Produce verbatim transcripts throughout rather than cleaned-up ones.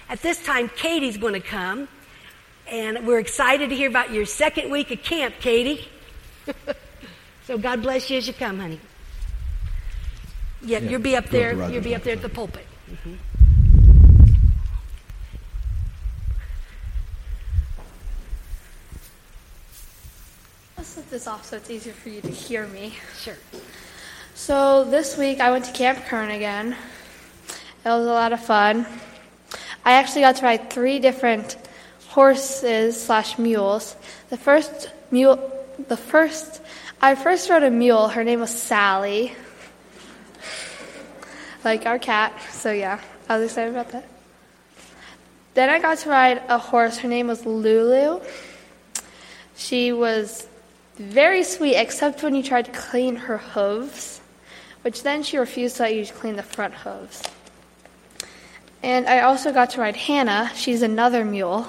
At this time, Katie's going to come, and we're excited to hear about your second week of camp, Katie. So God bless you as you come, honey. Yeah, yeah, you'll be up there. Roger, you'll be up there at the pulpit. Mm-hmm. I'll set this off so it's easier for you to hear me. Sure. So this week I went to Camp Kern again. It was a lot of fun. I actually got to ride three different horses slash mules. The first mule, the first, I first rode a mule. Her name was Sally, like our cat. So yeah, I was excited about that. Then I got to ride a horse. Her name was Lulu. She was very sweet, except when you tried to clean her hooves, which then she refused to let you clean the front hooves. And I also got to ride Hannah. She's another mule.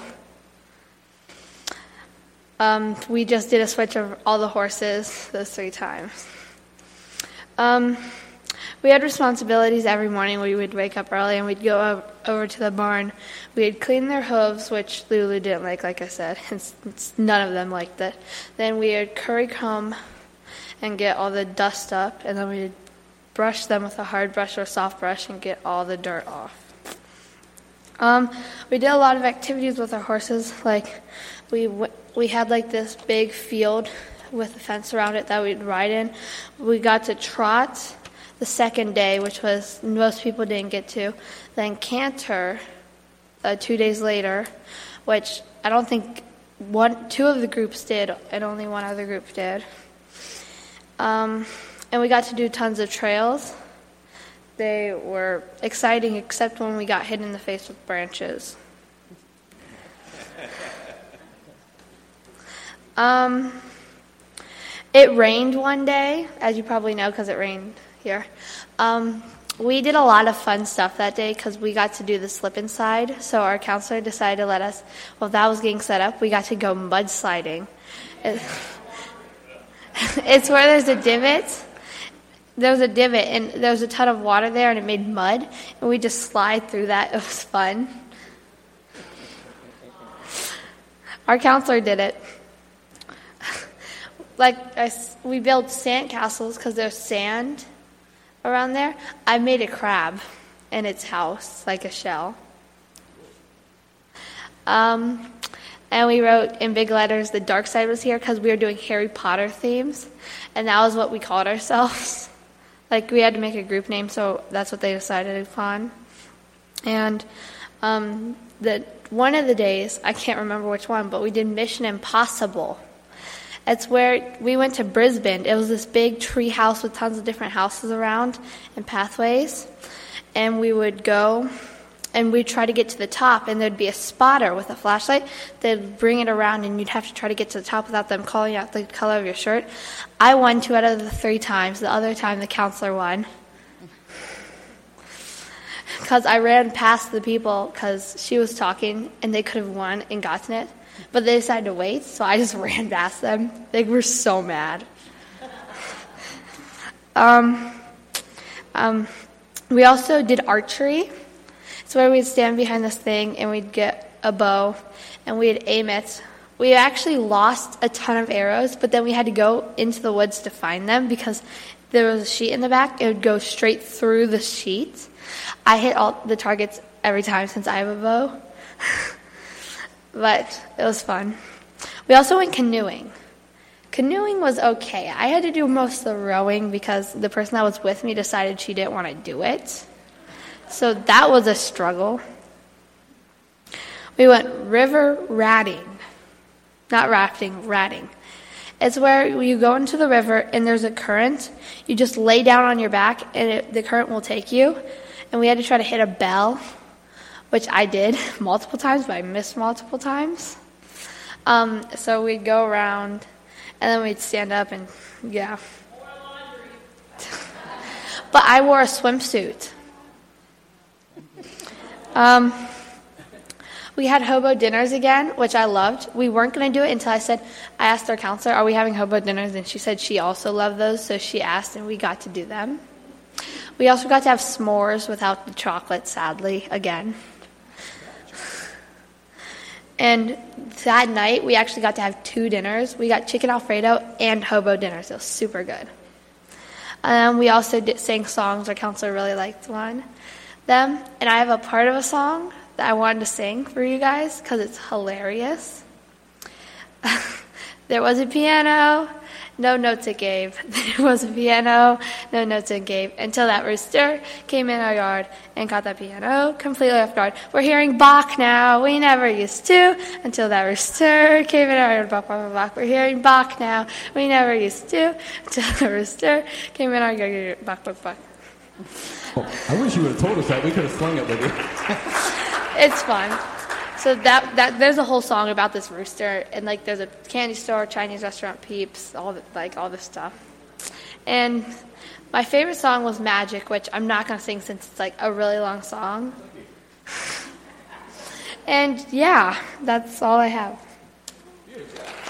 Um, we just did a switch of all the horses those three times. Um, we had responsibilities every morning. We would wake up early and we'd go over to the barn. We'd clean their hooves, which Lulu didn't like, like I said. It's, it's, none of them liked it. Then we would curry comb and get all the dust up, and then we'd brush them with a hard brush or a soft brush and get all the dirt off. Um, we did a lot of activities with our horses. Like we w- we had like this big field with a fence around it that we'd ride in. We got to trot the second day, which was most people didn't get to. Then canter uh, two days later, which I don't think one two of the groups did, and only one other group did. Um, and we got to do tons of trails. They were exciting, except when we got hit in the face with branches. Um, it rained one day, as you probably know, because it rained here. Um, we did a lot of fun stuff that day because we got to do the slip and slide. So our counselor decided to let us, while that was getting set up, we got to go mudsliding. It, it's where there's a divot. There was a divot, and there was a ton of water there, and it made mud, and we just slide through that. It was fun. Our counselor did it. Like, I, we built sand castles because there's sand around there. I made a crab in its house, like a shell. Um, and we wrote in big letters, the dark side was here, because we were doing Harry Potter themes, and that was what we called ourselves. Like, we had to make a group name, so that's what they decided upon. And um, the one of the days, I can't remember which one, but we did Mission Impossible. It's where we went to Brisbane. It was this big tree house with tons of different houses around and pathways. And we would go, and we'd try to get to the top, and there'd be a spotter with a flashlight. They'd bring it around, and you'd have to try to get to the top without them calling out the color of your shirt. I won two out of the three times. The other time, the counselor won. Because I ran past the people because she was talking, and they could have won and gotten it. But they decided to wait, so I just ran past them. They were so mad. Um, um, we also did archery. It's where we'd stand behind this thing, and we'd get a bow, and we'd aim it. We actually lost a ton of arrows, but then we had to go into the woods to find them because there was a sheet in the back. It would go straight through the sheet. I hit all the targets every time since I have a bow. But it was fun. We also went canoeing. Canoeing was okay. I had to do most of the rowing because the person that was with me decided she didn't want to do it. So that was a struggle. We went river ratting. Not rafting, ratting. It's where you go into the river and there's a current. You just lay down on your back and it, the current will take you. And we had to try to hit a bell, which I did multiple times, but I missed multiple times. Um, so we'd go around, and then we'd stand up, and yeah. But I wore a swimsuit. Um, we had hobo dinners again, which I loved. We weren't going to do it until I said, I asked our counselor, are we having hobo dinners? And she said she also loved those, so she asked, and we got to do them. We also got to have s'mores without the chocolate, sadly, again. And that night, we actually got to have two dinners. We got chicken Alfredo and hobo dinners. It was super good. Um, we also did, sang songs. Our counselor really liked one them. And I have a part of a song that I wanted to sing for you guys because it's hilarious. There was a piano, no notes it gave. There was a piano, no notes it gave. Until that rooster came in our yard and caught that piano completely off guard. We're hearing Bach now, we never used to. Until that rooster came in our yard, Bach, Bach, Bach. We're hearing Bach now, we never used to. Until the rooster came in our yard, Bach, Bach, Bach. Oh, I wish you would have told us that. We could have slung it with you. It's fun. So that that there's a whole song about this rooster, and like there's a candy store, Chinese restaurant, Peeps, all the, like all this stuff. And my favorite song was Magic, which I'm not gonna sing since it's like a really long song. And yeah, that's all I have.